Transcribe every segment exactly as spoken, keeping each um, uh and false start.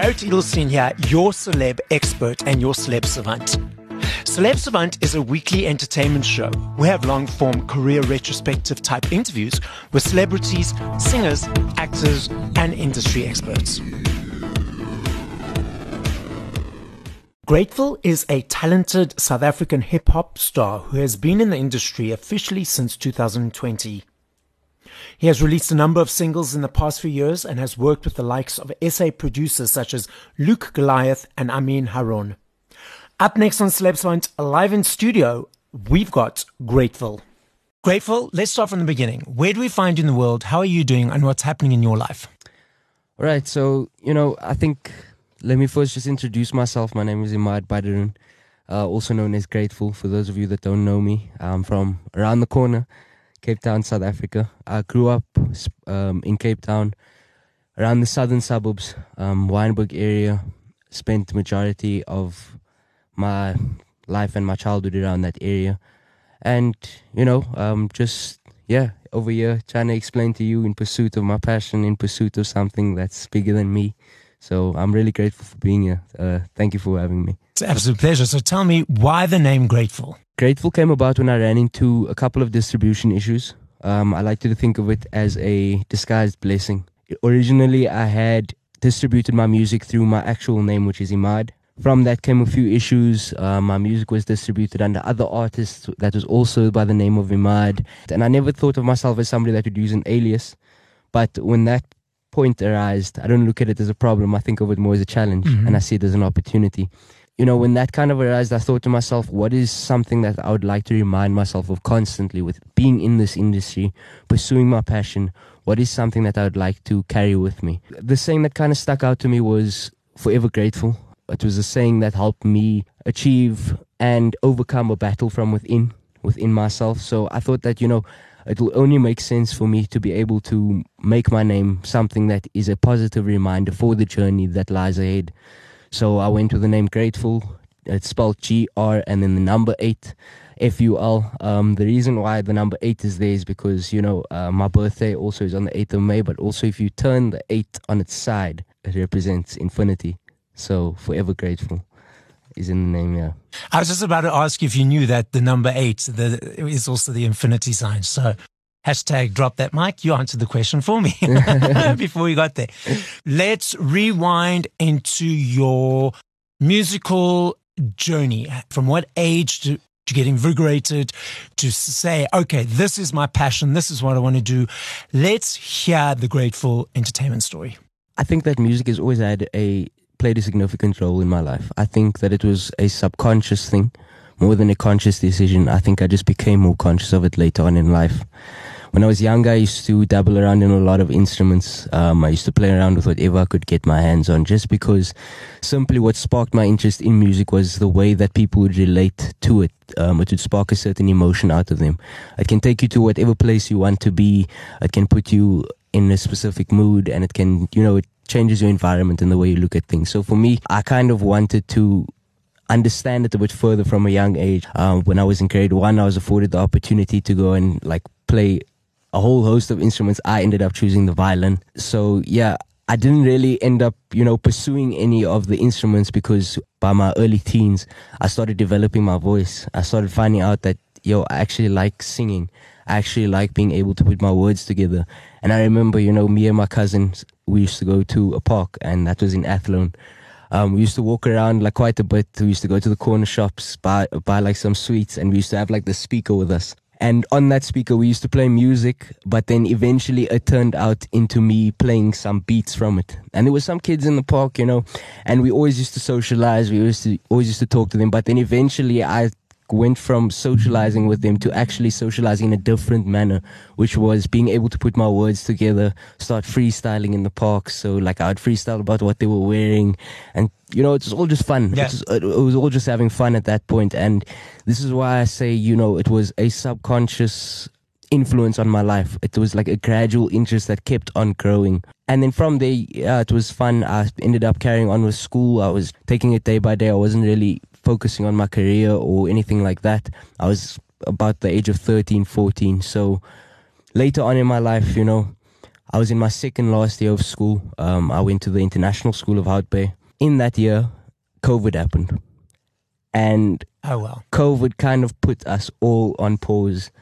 Gerrit Edelstein here, your celeb expert and your celeb savant. Celeb Savant is a weekly entertainment show. We have long-form career retrospective type interviews with celebrities, singers, actors, and industry experts. Grateful is a talented South African hip-hop star who has been in the industry officially since two thousand twenty. He has released a number of singles in the past few years and has worked with the likes of S A producers such as Luke Goliath and Amin Haron. Up next on Celeb Savant, live in studio, we've got Grateful. Grateful, let's start from the beginning. Where do we find you in the world? How are you doing? And what's happening in your life? All right, so, you know, I think, let me first just introduce myself. My name is Imad Badiran, uh, also known as Grateful. For those of you that don't know me, I'm from around the corner, Cape Town, South Africa. I grew up um, in Cape Town, around the southern suburbs, um, Wynberg area. Spent the majority of my life and my childhood around that area. And, you know, um, just, yeah, over here trying to explain to you in pursuit of my passion, in pursuit of something that's bigger than me. So I'm really grateful for being here. Uh, thank you for having me. It's an absolute pleasure. So tell me, why the name Grateful? Grateful came about when I ran into a couple of distribution issues. Um, I like to think of it as a disguised blessing. Originally, I had distributed my music through my actual name, which is Imad. From that came a few issues. Uh, my music was distributed under other artists that was also by the name of Imad. And I never thought of myself as somebody that would use an alias. But when that point arised, I don't look at it as a problem. I think of it more as a challenge, mm-hmm. and I see it as an opportunity. You know, when that kind of arised, I thought to myself, what is something that I would like to remind myself of constantly with being in this industry, pursuing my passion? What is something that I would like to carry with me? The saying that kind of stuck out to me was forever grateful. It was a saying that helped me achieve and overcome a battle from within, within myself. So I thought that, you know, it will only make sense for me to be able to make my name something that is a positive reminder for the journey that lies ahead. So I went with the name Grateful. It's spelled G R and then the number eight, F U L. Um, the reason why the number eight is there is because, you know, uh, my birthday also is on the eighth of May, but also if you turn the eight on its side, it represents infinity. So forever grateful is in the name, yeah. I was just about to ask you if you knew that the number eight the, is also the infinity sign. So hashtag drop that mic. You answered the question for me before we got there. Let's rewind into your musical journey. From what age to, to get invigorated, to say, okay, this is my passion. This is what I want to do. Let's hear the Grateful entertainment story. I think that music has always had a played a significant role in my life. I think that it was a subconscious thing more than a conscious decision. I think I just became more conscious of it later on in life. When I was younger, I used to dabble around in a lot of instruments. Um, I used to play around with whatever I could get my hands on, just because simply what sparked my interest in music was the way that people would relate to it. Um, it would spark a certain emotion out of them. It can take you to whatever place you want to be. It can put you in a specific mood, and it can, you know, it changes your environment and the way you look at things. So for me, I kind of wanted to understand it a bit further from a young age. Um, when I was in grade one, I was afforded the opportunity to go and like play a whole host of instruments. I ended up choosing the violin. So yeah, I didn't really end up, you know, pursuing any of the instruments because by my early teens, I started developing my voice. I started finding out that, yo, I actually like singing. I actually like being able to put my words together. And I remember, you know, me and my cousins, we used to go to a park, and that was in Athlone. Um, we used to walk around like quite a bit. We used to go to the corner shops, buy, buy like some sweets, and we used to have like the speaker with us. And on that speaker, we used to play music, but then eventually it turned out into me playing some beats from it. And there were some kids in the park, you know, and we always used to socialize. We used to always used to talk to them. But then eventually I went from socializing with them to actually socializing in a different manner, which was being able to put my words together, start freestyling in the park. So like I would freestyle about what they were wearing, and you know, it was all just fun. Yeah. It, was, it was all just having fun at that point. And this is why I say, you know, it was a subconscious influence on my life. It was like a gradual interest that kept on growing. And then from there, yeah, it was fun. I ended up carrying on with school. I was taking it day by day. I wasn't really focusing on my career or anything like that. I was about the age of thirteen, fourteen. So later on in my life, you know, I was in my second last year of school. Um, I went to the International School of Hout Bay. in that year, COVID happened. And oh well, COVID kind of put us all on pause.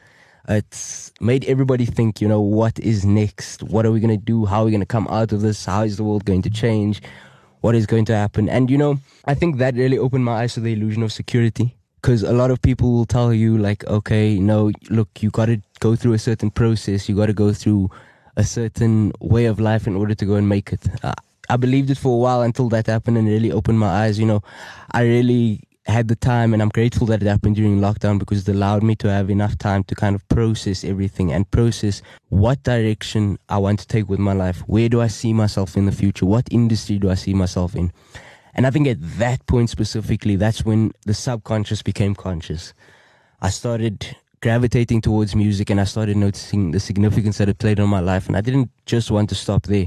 It's made everybody think, you know, what is next? What are we going to do? How are we going to come out of this? How is the world going to change? What is going to happen? And, you know, I think that really opened my eyes to the illusion of security. Because a lot of people will tell you, like, okay, no, look, you got to go through a certain process. You got to go through a certain way of life in order to go and make it. Uh, I believed it for a while until that happened and really opened my eyes. You know, I really had the time, and I'm grateful that it happened during lockdown because it allowed me to have enough time to kind of process everything and process what direction I want to take with my life. Where do I see myself in the future? What industry do I see myself in? And I think at that point specifically, that's when the subconscious became conscious. I started gravitating towards music and I started noticing the significance that it played on my life. And I didn't just want to stop there.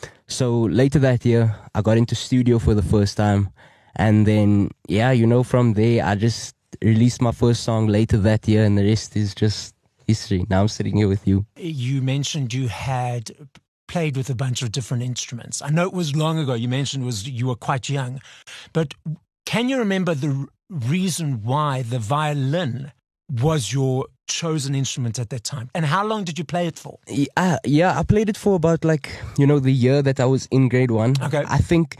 So later that year, I got into studio for the first time. And then, yeah, you know, from there, I just released my first song later that year. And the rest is just history. Now I'm sitting here with you. You mentioned you had played with a bunch of different instruments. I know it was long ago. You mentioned was you were quite young, but can you remember the reason why the violin was your chosen instrument at that time? And how long did you play it for? Yeah, yeah, I played it for about like, you know, the year that I was in grade one. Okay. I think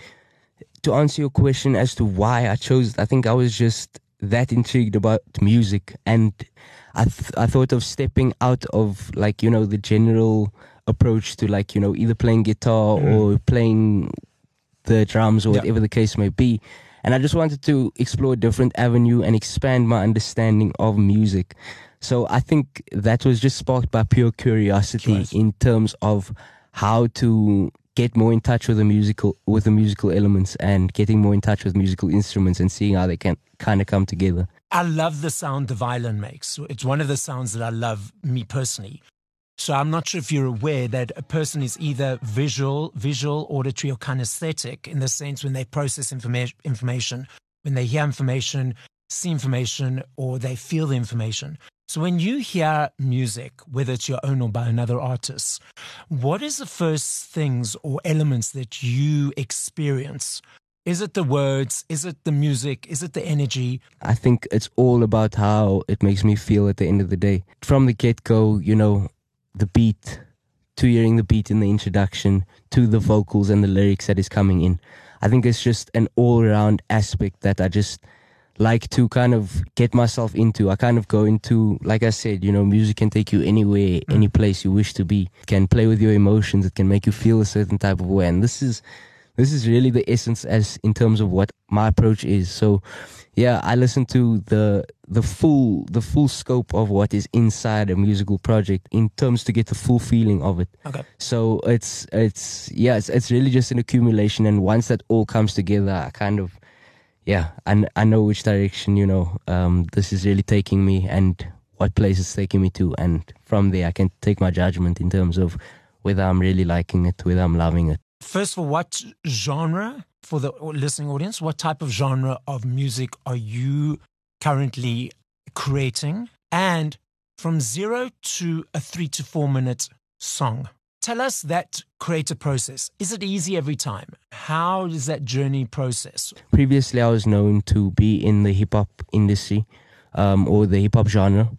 to answer your question as to why I chose it, I think I was just that intrigued about music. And I, th- I thought of stepping out of like, you know, the general approach to like, you know, either playing guitar mm. or playing the drums or yeah. whatever the case may be. And I just wanted to explore a different avenue and expand my understanding of music. So I think that was just sparked by pure curiosity Choice. in terms of how to get more in touch with the musical with the musical elements and getting more in touch with musical instruments and seeing how they can kind of come together. I love the sound the violin makes. It's one of the sounds that I love, me personally. So I'm not sure if you're aware that a person is either visual, visual, auditory, or kinesthetic in the sense when they process informa- information, when they hear information, see information, or they feel the information. So when you hear music, whether it's your own or by another artist, what is the first things or elements that you experience? Is it the words? Is it the music? Is it the energy? I think it's all about how it makes me feel at the end of the day. From the get-go, you know, the beat, to hearing the beat in the introduction, to the vocals and the lyrics that is coming in. I think it's just an all-around aspect that I just like to kind of get myself into. I kind of go into, like I said, you know, music can take you anywhere, any place you wish to be. It can play with your emotions. It can make you feel a certain type of way. And this is this is really the essence as in terms of what my approach is. So yeah, I listen to the the full the full scope of what is inside a musical project in terms to get the full feeling of it. Okay. So it's it's yeah, it's it's really just an accumulation, and once that all comes together, I kind of yeah, I, I know which direction, you know, um, this is really taking me and what place it's taking me to, and from there I can take my judgment in terms of whether I'm really liking it, whether I'm loving it. First of all, what genre, for the listening audience, what type of genre of music are you currently creating? And from zero to a three to four minute song, tell us that creative process. Is it easy every time? How is that journey process? Previously, I was known to be in the hip-hop industry um, or the hip-hop genre.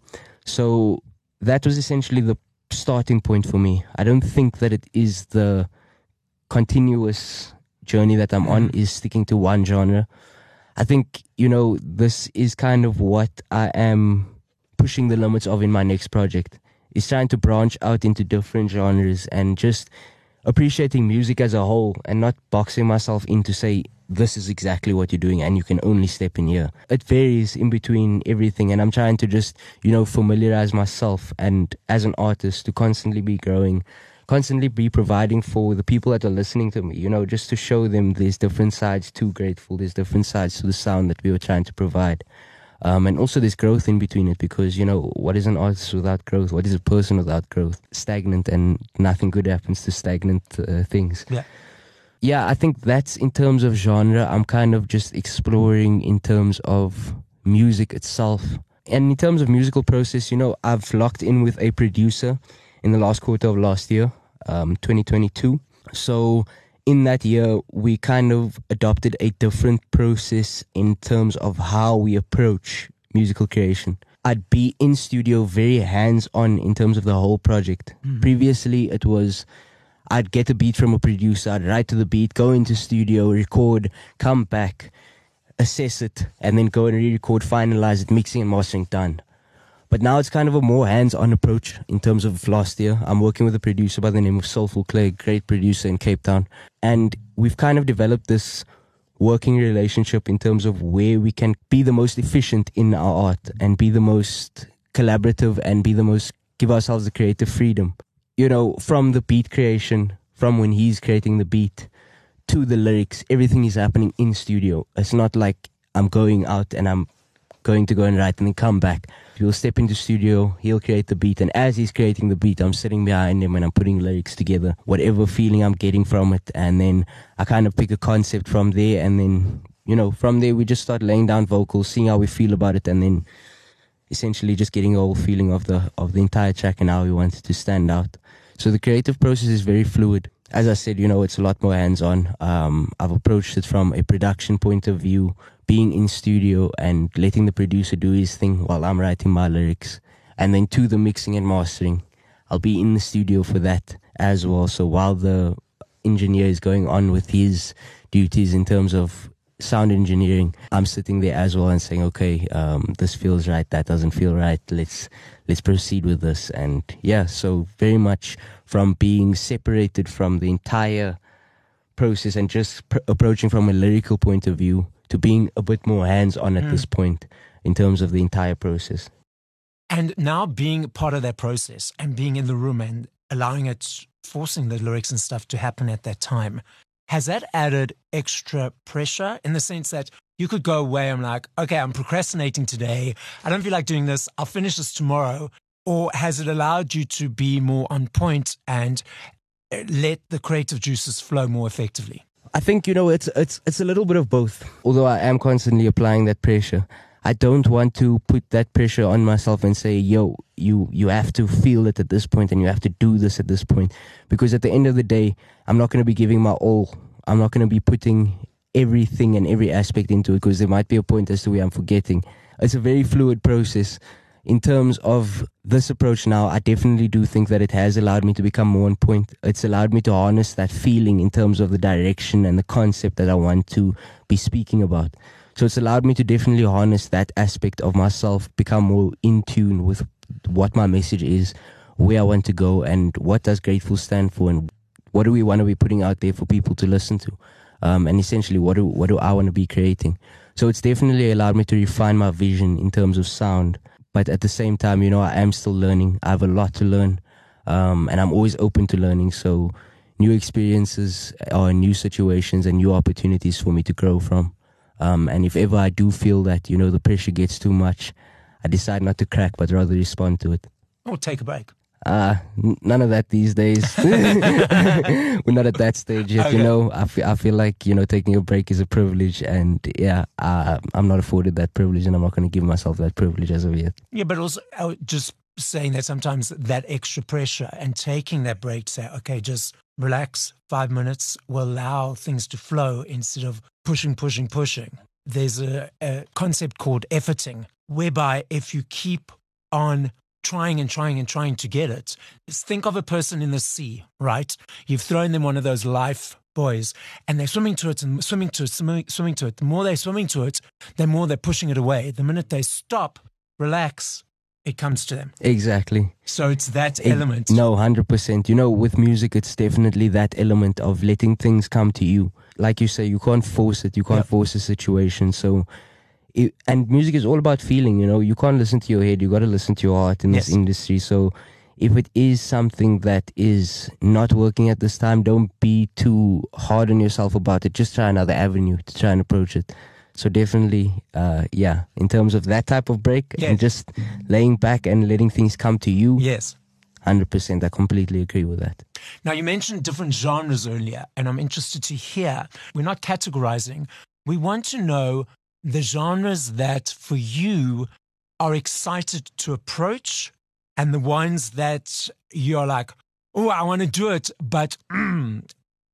So that was essentially the starting point for me. I don't think that it is the continuous journey that I'm on is sticking to one genre. I think, you know, this is kind of what I am pushing the limits of in my next project, is trying to branch out into different genres and just appreciating music as a whole and not boxing myself in to say, this is exactly what you're doing and you can only step in here. It varies in between everything, and I'm trying to just, you know, familiarize myself and as an artist to constantly be growing, constantly be providing for the people that are listening to me, you know, just to show them there's different sides to Grateful, there's different sides to the sound that we were trying to provide. Um, and also there's growth in between it, because, you know, what is an artist without growth? What is a person without growth? Stagnant, and nothing good happens to stagnant uh, things. Yeah. Yeah, I think that's in terms of genre. I'm kind of just exploring in terms of music itself. And in terms of musical process, you know, I've locked in with a producer in the last quarter of last year, um, twenty twenty-two. So in that year, we kind of adopted a different process in terms of how we approach musical creation. I'd be in studio very hands-on in terms of the whole project. Mm-hmm. Previously, it was I'd get a beat from a producer, I'd write to the beat, go into studio, record, come back, assess it, and then go and re-record, finalize it, mixing and mastering, done. But now it's kind of a more hands-on approach in terms of last year. I'm working with a producer by the name of Soulful Clay, great producer in Cape Town. And we've kind of developed this working relationship in terms of where we can be the most efficient in our art and be the most collaborative and be the most, give ourselves the creative freedom. You know, from the beat creation, from when he's creating the beat to the lyrics, everything is happening in studio. It's not like I'm going out and I'm going to go and write and then come back. We'll step into studio, he'll create the beat, and as he's creating the beat, I'm sitting behind him and I'm putting lyrics together, whatever feeling I'm getting from it, and then I kind of pick a concept from there, and then, you know, from there we just start laying down vocals, seeing how we feel about it, and then essentially just getting a whole feeling of the of the entire track and how we want it to stand out. So the creative process is very fluid. As I said, you know, it's a lot more hands-on. Um, I've approached it from a production point of view, being in studio and letting the producer do his thing while I'm writing my lyrics. And then to the mixing and mastering, I'll be in the studio for that as well. So while the engineer is going on with his duties in terms of sound engineering, I'm sitting there as well and saying, okay, um, this feels right, that doesn't feel right, let's let's proceed with this. And yeah, so very much from being separated from the entire process and just pr- approaching from a lyrical point of view to being a bit more hands-on at mm. this point in terms of the entire process. And now being part of that process and being in the room and allowing it, forcing the lyrics and stuff to happen at that time, has that added extra pressure in the sense that you could go away, I'm like, okay, I'm procrastinating today, I don't feel like doing this, I'll finish this tomorrow? Or has it allowed you to be more on point and let the creative juices flow more effectively? I think, you know, it's it's it's a little bit of both. Although I am constantly applying that pressure, I don't want to put that pressure on myself and say, yo, you you have to feel it at this point and you have to do this at this point. Because at the end of the day, I'm not going to be giving my all. I'm not going to be putting everything and every aspect into it, because there might be a point as to where I'm forgetting. It's a very fluid process. In terms of this approach now, I definitely do think that it has allowed me to become more on point. It's allowed me to harness that feeling in terms of the direction and the concept that I want to be speaking about. So it's allowed me to definitely harness that aspect of myself, become more in tune with what my message is, where I want to go, and what does Grateful stand for, and what do we want to be putting out there for people to listen to, um, and essentially what do what do I want to be creating. So it's definitely allowed me to refine my vision in terms of sound. But at the same time, you know, I am still learning. I have a lot to learn, um, and I'm always open to learning. So new experiences are new situations and new opportunities for me to grow from. Um, and if ever I do feel that, you know, the pressure gets too much, I decide not to crack, but rather respond to it. Or take a break. Uh, n- none of that these days. We're not at that stage yet, okay. You know. I feel, I feel like, you know, taking a break is a privilege, and yeah, uh, I'm not afforded that privilege, and I'm not going to give myself that privilege as of yet. Yeah, but also uh, just saying that sometimes that extra pressure and taking that break to say, okay, just relax, five minutes will allow things to flow instead of pushing, pushing, pushing. There's a, a concept called efforting, whereby if you keep on trying and trying and trying to get it. Just think of a person in the sea, right? You've thrown them one of those life buoys and they're swimming to it and swimming to it, swimming, swimming to it. The more they're swimming to it, the more they're pushing it away. The minute they stop, relax, it comes to them. Exactly. So it's that it, element. No, one hundred percent. You know, with music, it's definitely that element of letting things come to you. Like you say, you can't force it. You can't yep. force a situation. So It, and music is all about feeling, you know. You can't listen to your head, you got to listen to your heart in yes. this industry. So if it is something that is not working at this time, don't be too hard on yourself about it. Just try another avenue to try and approach it. So definitely, uh, yeah, in terms of that type of break yes. and just laying back and letting things come to you. Yes. one hundred percent. I completely agree with that. Now, you mentioned different genres earlier, and I'm interested to hear. We're not categorizing. We want to know the genres that for you are excited to approach and the ones that you're like, oh, I want to do it, but mm,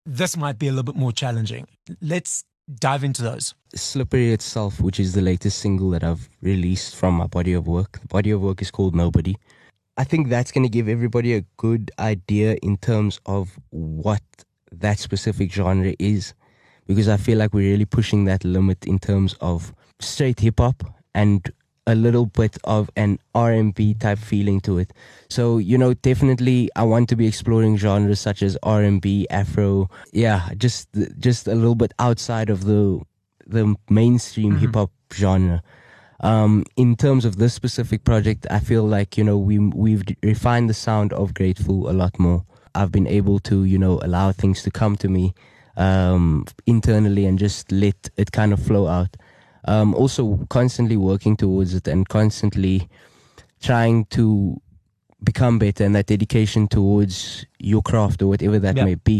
this might be a little bit more challenging. Let's dive into those. Slippery itself, which is the latest single that I've released from my body of work. The body of work is called Nobody. I think that's going to give everybody a good idea in terms of what that specific genre is, because I feel like we're really pushing that limit in terms of straight hip-hop and a little bit of an R and B type feeling to it. So, you know, definitely I want to be exploring genres such as R and B, Afro. Yeah, just just a little bit outside of the the mainstream mm-hmm. hip-hop genre. Um, in terms of this specific project, I feel like, you know, we, we've refined the sound of Grateful a lot more. I've been able to, you know, allow things to come to me um, internally and just let it kind of flow out. Um, also constantly working towards it and constantly trying to become better, and that dedication towards your craft or whatever that yep. may be.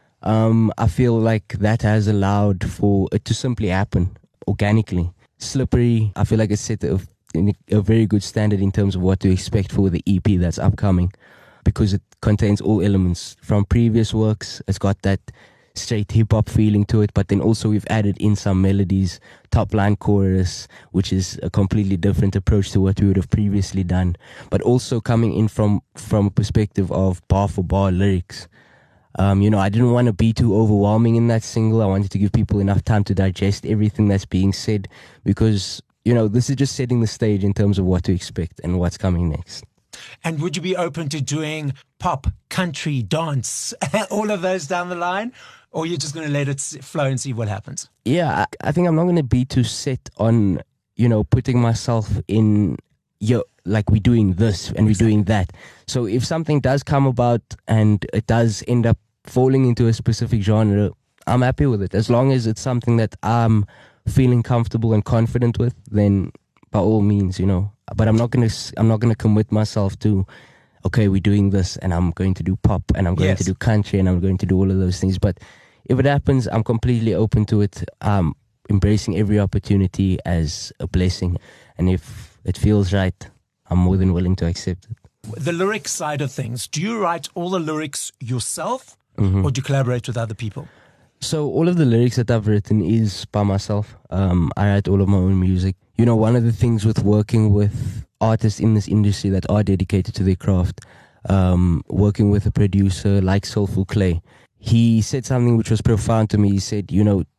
Um, I feel like that has allowed for it to simply happen organically. Slippery, I feel like it's set a, a very good standard in terms of what to expect for the E P that's upcoming, because it contains all elements from previous works. It's got that straight hip-hop feeling to it, but then also we've added in some melodies, top line chorus, which is a completely different approach to what we would have previously done, but also coming in from from a perspective of bar for bar lyrics. Um, you know, I didn't want to be too overwhelming in that single. I wanted to give people enough time to digest everything that's being said, because, you know, this is just setting the stage in terms of what to expect and what's coming next. And would you be open to doing pop, country, dance, all of those down the line? Or you're just going to let it flow and see what happens? Yeah, I, I think I'm not going to be too set on, you know, putting myself in, yo, like we're doing this and we're doing that. So if something does come about and it does end up falling into a specific genre, I'm happy with it. As long as it's something that I'm feeling comfortable and confident with, then by all means, you know. But I'm not going to, I'm not going to commit myself to, okay, we're doing this and I'm going to do pop and I'm going yes. to do country and I'm going to do all of those things. But if it happens, I'm completely open to it. Um, embracing every opportunity as a blessing. And if it feels right, I'm more than willing to accept it. The lyric side of things, do you write all the lyrics yourself mm-hmm. or do you collaborate with other people? So all of the lyrics that I've written is by myself. Um, I write all of my own music. You know, one of the things with working with artists in this industry that are dedicated to their craft, um, working with a producer like Soulful Clay, he said something which was profound to me. He said, you know,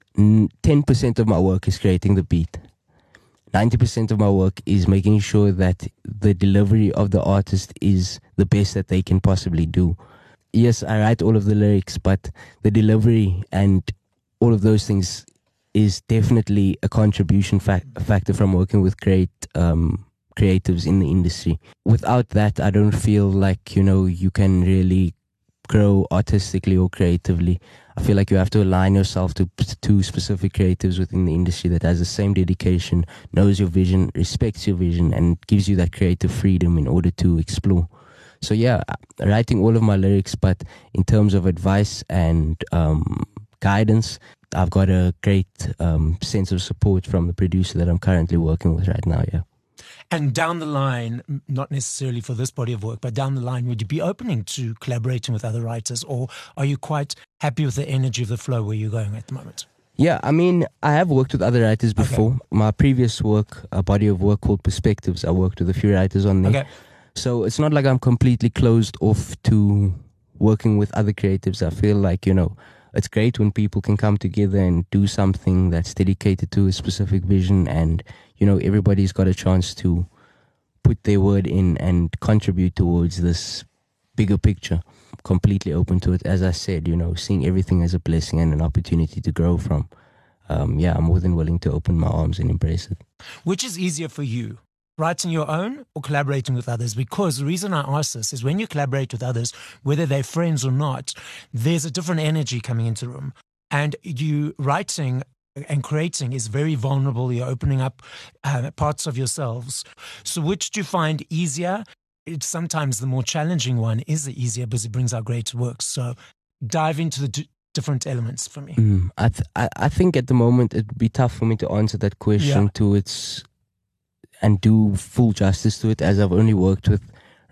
ten percent of my work is creating the beat. ninety percent of my work is making sure that the delivery of the artist is the best that they can possibly do. Yes, I write all of the lyrics, but the delivery and all of those things is definitely a contribution fa- factor from working with great um, creatives in the industry. Without that, I don't feel like, you know, you can really grow artistically or creatively. I feel like you have to align yourself to two specific creatives within the industry that has the same dedication, knows your vision, respects your vision, and gives you that creative freedom in order to explore. So yeah, writing all of my lyrics, but in terms of advice and um, guidance, I've got a great um, sense of support from the producer that I'm currently working with right now, yeah. And down the line, not necessarily for this body of work, but down the line, would you be opening to collaborating with other writers, or are you quite happy with the energy of the flow where you're going at the moment? Yeah, I mean, I have worked with other writers before. Okay. My previous work, a body of work called Perspectives, I worked with a few writers on there. Okay. So it's not like I'm completely closed off to working with other creatives. I feel like, you know, it's great when people can come together and do something that's dedicated to a specific vision, and, you know, everybody's got a chance to put their word in and contribute towards this bigger picture. I'm completely open to it. As I said, you know, seeing everything as a blessing and an opportunity to grow from. Um, yeah, I'm more than willing to open my arms and embrace it. Which is easier for you? Writing your own or collaborating with others? Because the reason I ask this is when you collaborate with others, whether they're friends or not, there's a different energy coming into the room. And you writing and creating is very vulnerable. You're opening up uh, parts of yourselves. So which do you find easier? It's sometimes the more challenging one is the easier because it brings out great work. So dive into the d- different elements for me. Mm, I, th- I I think at the moment it would be tough for me to answer that question yeah. to its... and do full justice to it, as I've only worked with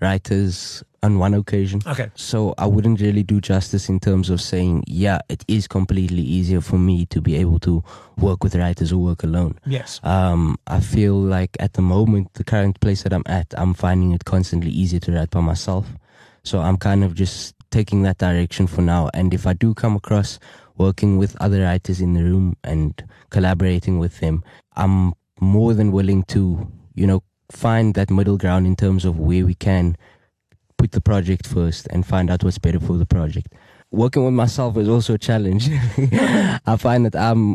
writers on one occasion. Okay. So I wouldn't really do justice in terms of saying, yeah, it is completely easier for me to be able to work with writers or work alone. Yes. Um, I feel like at the moment, the current place that I'm at, I'm finding it constantly easier to write by myself. So I'm kind of just taking that direction for now. And if I do come across working with other writers in the room and collaborating with them, I'm more than willing to, you know, find that middle ground in terms of where we can put the project first and find out what's better for the project. Working with myself is also a challenge. I find that I'm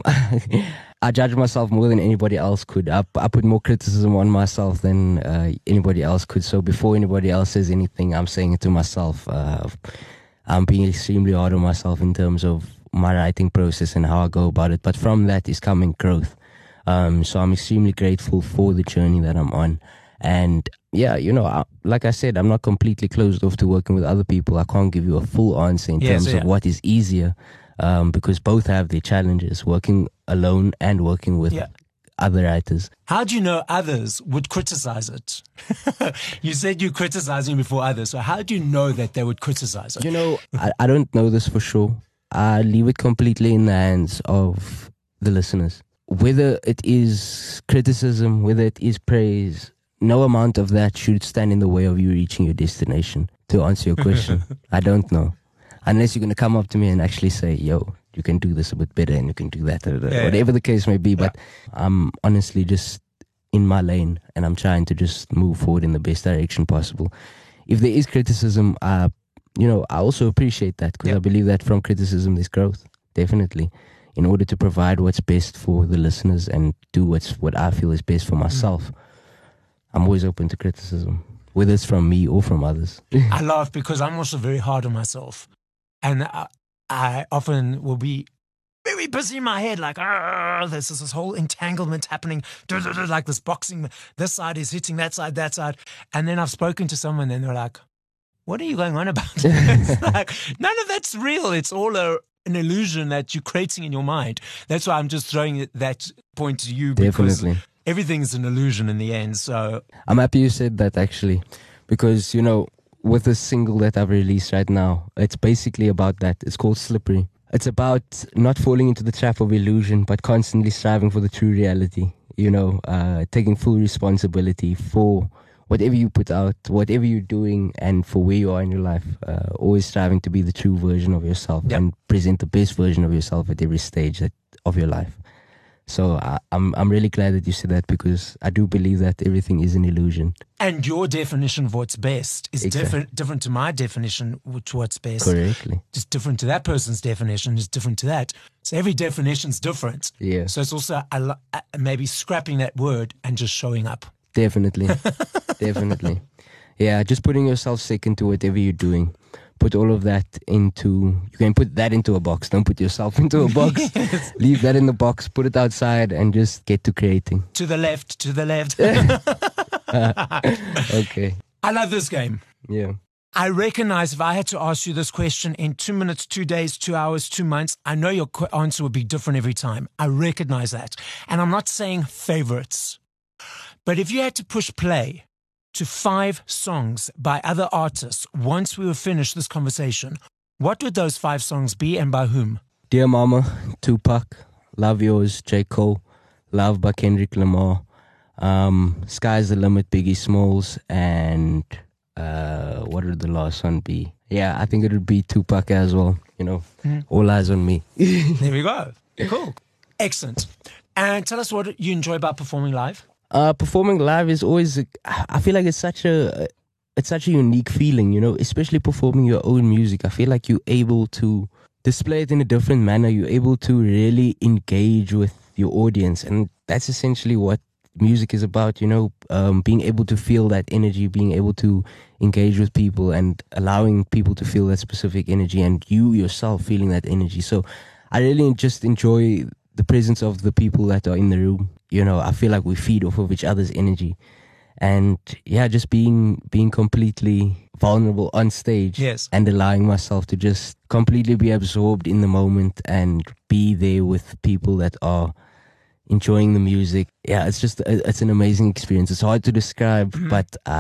I judge myself more than anybody else could. I, I put more criticism on myself than uh, anybody else could. So before anybody else says anything, I'm saying it to myself. Uh, I'm being extremely hard on myself in terms of my writing process and how I go about it. But from that is coming growth. Um, so I'm extremely grateful for the journey that I'm on. And yeah, you know, I, like I said, I'm not completely closed off to working with other people. I can't give you a full answer in yes, terms yeah. of what is easier, um, because both have their challenges, working alone and working with yeah. other writers. How do you know others would criticize it? You said you're criticizing before others. So how do you know that they would criticize it? You know, I, I don't know this for sure. I leave it completely in the hands of the listeners. Whether it is criticism, whether it is praise, no amount of that should stand in the way of you reaching your destination. To answer your question, I don't know. Unless you're going to come up to me and actually say, yo, you can do this a bit better and you can do that, or yeah, whatever yeah. the case may be. Yeah. But I'm honestly just in my lane and I'm trying to just move forward in the best direction possible. If there is criticism, uh, you know, I also appreciate that because yeah. I believe that from criticism there's growth, definitely. In order to provide what's best for the listeners and do what's what I feel is best for myself, mm. I'm always open to criticism, whether it's from me or from others. I laugh because I'm also very hard on myself. And I, I often will be very busy in my head, like, oh, there's this whole entanglement happening, like this boxing, this side is hitting that side, that side. And then I've spoken to someone and they're like, what are you going on about? It's like, none of that's real. It's all a... an illusion that you're creating in your mind. That's why I'm just throwing that point to you because Definitely. everything's an illusion in the end. So I'm happy you said that actually, because, you know, with the single that I've released right now, it's basically about that. It's called Slippery. It's about not falling into the trap of illusion, but constantly striving for the true reality, you know, uh, taking full responsibility for whatever you put out, whatever you're doing, and for where you are in your life, uh, always striving to be the true version of yourself yep. and present the best version of yourself at every stage that, of your life. So I, I'm I'm really glad that you said that because I do believe that everything is an illusion. And your definition of what's best is exactly. different different to my definition of what's best. Correctly. Just different to that person's definition is different to that. So every definition's different. Yeah. So it's also a, a, maybe scrapping that word and just showing up. Definitely. Definitely. Yeah, just putting yourself second to whatever you're doing. Put all of that into, you can put that into a box. Don't put yourself into a box. Yes. Leave that in the box, put it outside and just get to creating. To the left, to the left. Okay. I love this game. Yeah. I recognize if I had to ask you this question in two minutes, two days, two hours, two months, I know your answer would be different every time. I recognize that. And I'm not saying favorites. But if you had to push play to five songs by other artists once we were finished this conversation, what would those five songs be and by whom? Dear Mama, Tupac, Love Yours, J. Cole, Love by Kendrick Lamar, um, Sky's the Limit, Biggie Smalls, and uh, what would the last one be? Yeah, I think it would be Tupac as well, you know, mm. All Eyes on Me. There we go. Cool. Excellent. And tell us what you enjoy about performing live. Uh, performing live is always, a, I feel like it's such a, it's such a unique feeling, you know, especially performing your own music. I feel like you're able to display it in a different manner. You're able to really engage with your audience. And that's essentially what music is about, you know, um, being able to feel that energy, being able to engage with people and allowing people to feel that specific energy and you yourself feeling that energy. So I really just enjoy the presence of the people that are in the room. You know, I feel like we feed off of each other's energy. And yeah, just being being completely vulnerable on stage. Yes. And allowing myself to just completely be absorbed in the moment and be there with people that are enjoying the music. Yeah, it's just, it's an amazing experience. It's hard to describe, mm-hmm. but uh,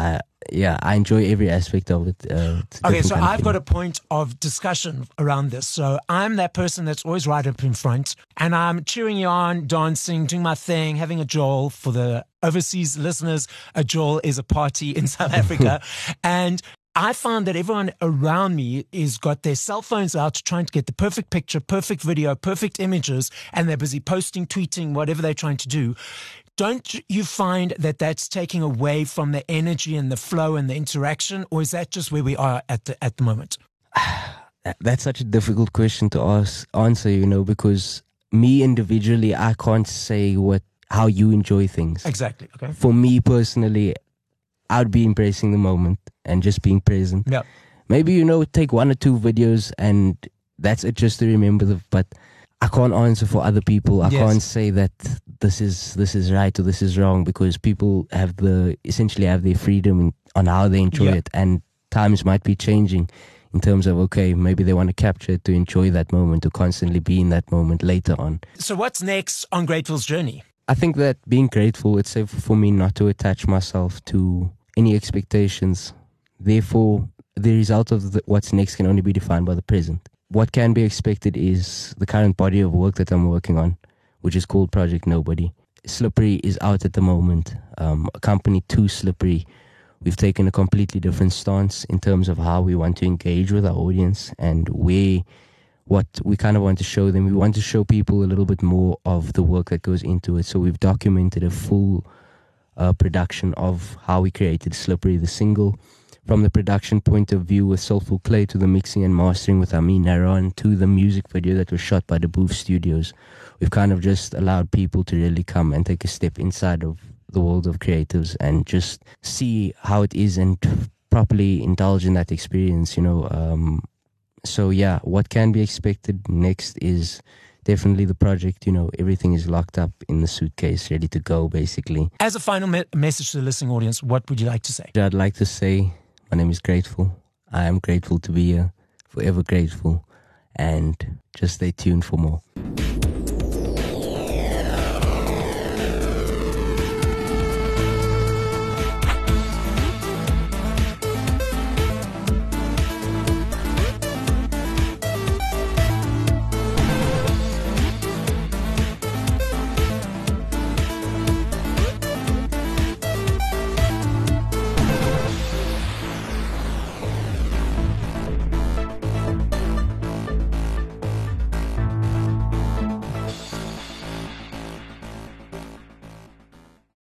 yeah, I enjoy every aspect of it. Uh, okay, so I've got a point of discussion around this. So I'm that person that's always right up in front, and I'm cheering you on, dancing, doing my thing, having a Joel. For the overseas listeners, a Joel is a party in South Africa. And I found that everyone around me is got their cell phones out trying to get the perfect picture, perfect video, perfect images, and they're busy posting, tweeting, whatever they're trying to do. Don't you find that that's taking away from the energy and the flow and the interaction, or is that just where we are at the at the moment? That's such a difficult question to ask, answer, you know, because me individually, I can't say what how you enjoy things. Exactly. Okay. For me personally, I'd be embracing the moment and just being present. Yeah. Maybe, you know, take one or two videos and that's it, just to remember the, but I can't answer for other people. I Yes. can't say that this is this is right or this is wrong, because people have the essentially have their freedom in, on how they enjoy Yeah. it, and times might be changing in terms of, okay, maybe they want to capture it to enjoy that moment, to constantly be in that moment later on. So what's next on Grateful's journey? I think that being grateful, it's safe for me not to attach myself to any expectations. Therefore, the result of the, what's next can only be defined by the present. What can be expected is the current body of work that I'm working on, which is called Project Nobody. Slippery is out at the moment. Um, accompanied to Slippery, we've taken a completely different stance in terms of how we want to engage with our audience and where, what we kind of want to show them. We want to show people a little bit more of the work that goes into it. So we've documented a full uh, production of how we created Slippery, the single, from the production point of view with Soulful Clay, to the mixing and mastering with Amin Naran, to the music video that was shot by the Booth Studios. We've kind of just allowed people to really come and take a step inside of the world of creatives and just see how it is and properly indulge in that experience, you know. Um, so yeah, what can be expected next is definitely the project. You know, everything is locked up in the suitcase, ready to go, basically. As a final me- message to the listening audience, what would you like to say? I'd like to say, my name is Grateful. I am grateful to be here, forever grateful, and just stay tuned for more.